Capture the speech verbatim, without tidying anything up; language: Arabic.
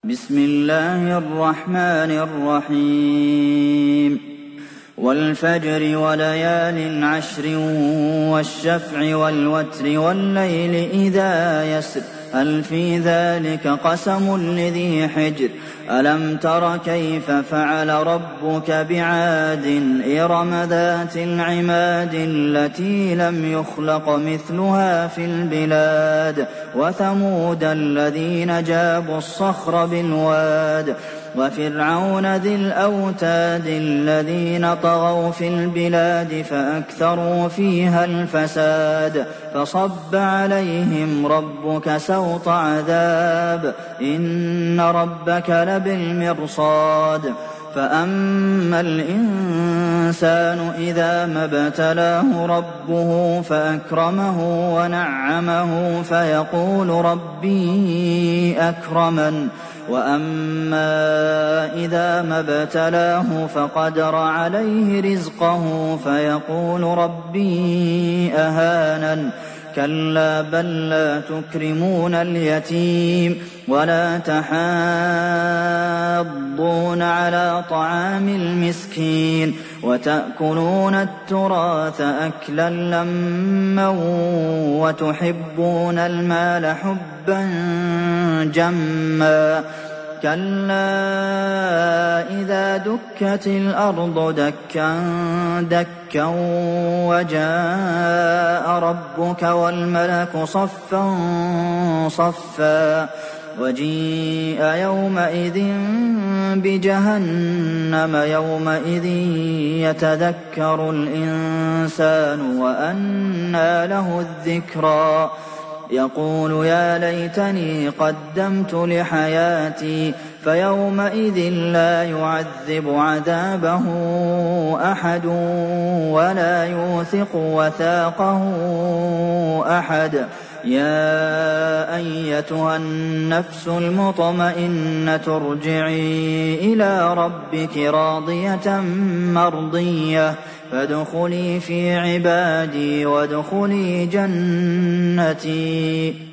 بسم الله الرحمن الرحيم والفجر وليال عشر والشفع والوتر والليل إذا يسر هل في ذلك قسم لذي حجر ألم تر كيف فعل ربك بعاد إرم ذات العماد التي لم يخلق مثلها في البلاد وثمود الذين جابوا الصخر بالواد وفرعون ذي الأوتاد الذين طغوا في البلاد فأكثروا فيها الفساد فصب عليهم ربك سوط عذاب إن ربك لبالمرصاد فأما الإنسان إذا ما ابتلاه ربه فأكرمه ونعمه فيقول ربي أكرمن وأما إذا ما ابتلاه فقدر عليه رزقه فيقول ربي أهانن كلا بل لا تكرمون اليتيم ولا تحاضون على طعام المسكين وتأكلون التراث أكلا لما وتحبون المال حبا جما كلا إذا دكت الأرض دكا دكا وجاء ربك والملك صفا صفا وجيء يومئذ بجهنم يومئذ يتذكر الإنسان وأنى له الذكرى يقول يا ليتني قدمت لحياتي فيومئذ لا يعذب عذابه أحد ولا يوثق وثاقه أحد يا أيتها النفس المطمئنة ارجعي إلى ربك راضية مرضية فادخلي في عبادي وادخلي جنتي.